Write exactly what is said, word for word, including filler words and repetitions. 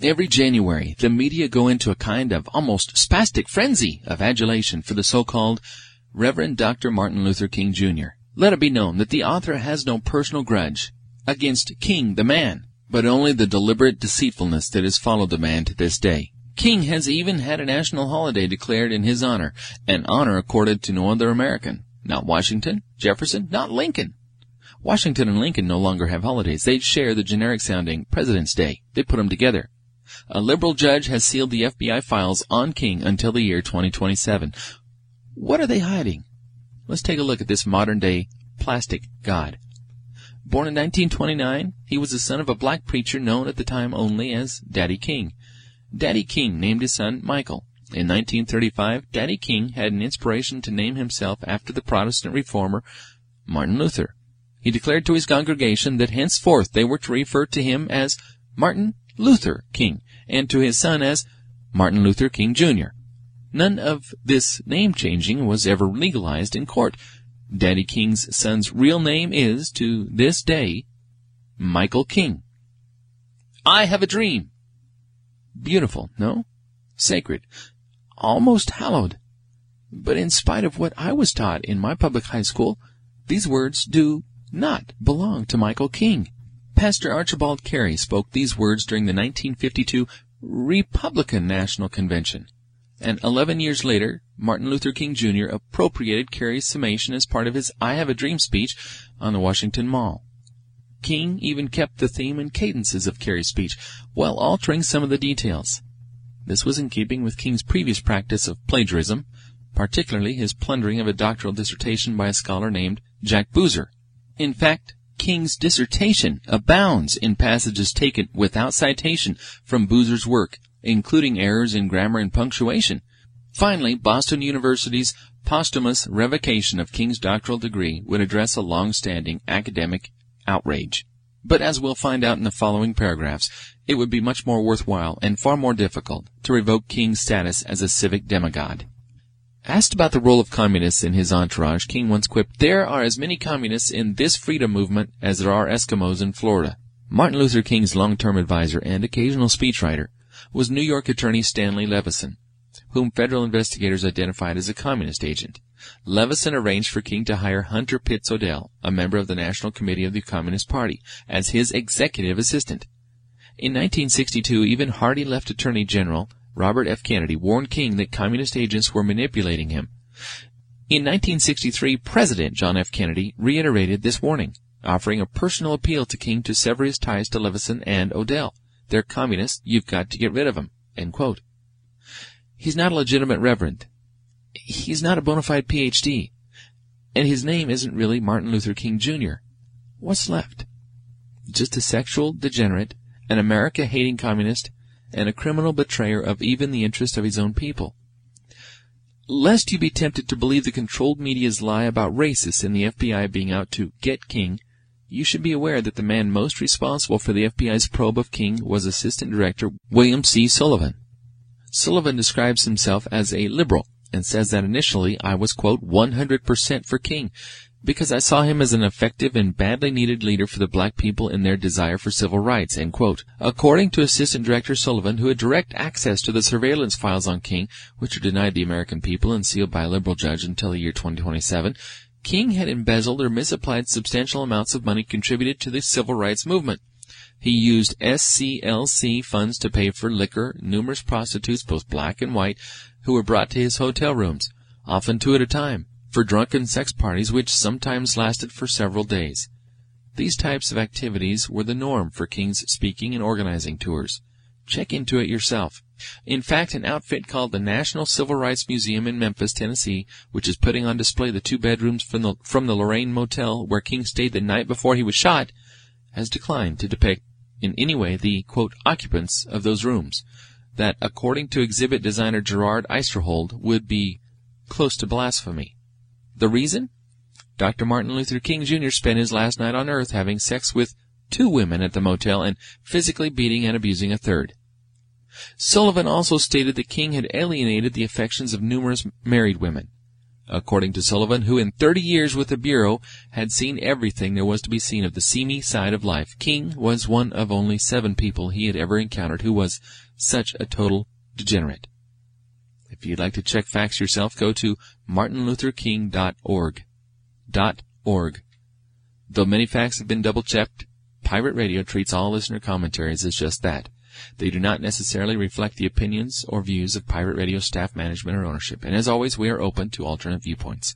Every January, the media go into a kind of almost spastic frenzy of adulation for the so-called Reverend Doctor Martin Luther King Junior Let it be known that the author has no personal grudge against King the man, but only the deliberate deceitfulness that has followed the man to this day. King has even had a national holiday declared in his honor, an honor accorded to no other American. Not Washington, Jefferson, not Lincoln. Washington and Lincoln no longer have holidays. They share the generic-sounding President's Day. They put them together. A liberal judge has sealed the F B I files on King until the year twenty twenty-seven. What are they hiding? Let's take a look at this modern-day plastic god. Born in nineteen twenty-nine, he was the son of a black preacher known at the time only as Daddy King. Daddy King named his son Michael. In nineteen thirty-five, Daddy King had an inspiration to name himself after the Protestant reformer Martin Luther. He declared to his congregation that henceforth they were to refer to him as Martin Luther King, and to his son as Martin Luther King Junior None of this name-changing was ever legalized in court. Daddy King's son's real name is, to this day, Michael King. I have a dream. Beautiful, no? Sacred. Almost hallowed. But in spite of what I was taught in my public high school, these words do not belong to Michael King. Pastor Archibald Carey spoke these words during the nineteen fifty-two Republican National Convention. And eleven years later, Martin Luther King Junior appropriated Carey's summation as part of his I Have a Dream speech on the Washington Mall. King even kept the theme and cadences of Carey's speech, while altering some of the details. This was in keeping with King's previous practice of plagiarism, particularly his plundering of a doctoral dissertation by a scholar named Jack Boozer. In fact, King's dissertation abounds in passages taken without citation from Boozer's work, including errors in grammar and punctuation. Finally, Boston University's posthumous revocation of King's doctoral degree would address a long-standing academic outrage. But as we'll find out in the following paragraphs, it would be much more worthwhile and far more difficult to revoke King's status as a civic demigod. Asked about the role of communists in his entourage, King once quipped, "There are as many communists in this freedom movement as there are Eskimos in Florida." Martin Luther King's long-term advisor and occasional speechwriter was New York attorney Stanley Levison, whom federal investigators identified as a communist agent. Levison arranged for King to hire Hunter Pitts Odell, a member of the National Committee of the Communist Party, as his executive assistant. In nineteen sixty-two, even hardy left Attorney General Robert F. Kennedy warned King that communist agents were manipulating him. In nineteen sixty-three, President John F. Kennedy reiterated this warning, offering a personal appeal to King to sever his ties to Levison and Odell. "They're communists. You've got to get rid of them." End quote. He's not a legitimate reverend. He's not a bona fide P H D. And his name isn't really Martin Luther King Junior What's left? Just a sexual degenerate, an America-hating communist, and a criminal betrayer of even the interest of his own people. Lest you be tempted to believe the controlled media's lie about racists and the F B I being out to get King, you should be aware that the man most responsible for the F B I's probe of King was Assistant Director William C. Sullivan. Sullivan describes himself as a liberal and says that initially I was, quote, one hundred percent for King because I saw him as an effective and badly needed leader for the black people in their desire for civil rights, end quote. According to Assistant Director Sullivan, who had direct access to the surveillance files on King, which were denied the American people and sealed by a liberal judge until the year twenty twenty-seven, King had embezzled or misapplied substantial amounts of money contributed to the civil rights movement. He used S C L C funds to pay for liquor, numerous prostitutes, both black and white, who were brought to his hotel rooms, often two at a time, for drunken sex parties which sometimes lasted for several days. These types of activities were the norm for King's speaking and organizing tours. Check into it yourself. In fact, an outfit called the National Civil Rights Museum in Memphis, Tennessee, which is putting on display the two bedrooms from the, from the Lorraine Motel where King stayed the night before he was shot, has declined to depict in any way the, quote, occupants of those rooms, that, according to exhibit designer Gerard Eisterhold, would be close to blasphemy. The reason? Doctor Martin Luther King Junior spent his last night on Earth having sex with two women at the motel and physically beating and abusing a third. Sullivan also stated that King had alienated the affections of numerous married women. According to Sullivan, who in thirty years with the Bureau had seen everything there was to be seen of the seamy side of life, King was one of only seven people he had ever encountered who was such a total degenerate. If you'd like to check facts yourself, go to martin luther king dot org. .org. Though many facts have been double-checked, Pirate Radio treats all listener commentaries as just that. They do not necessarily reflect the opinions or views of Pirate Radio staff, management, or ownership. And as always, we are open to alternate viewpoints.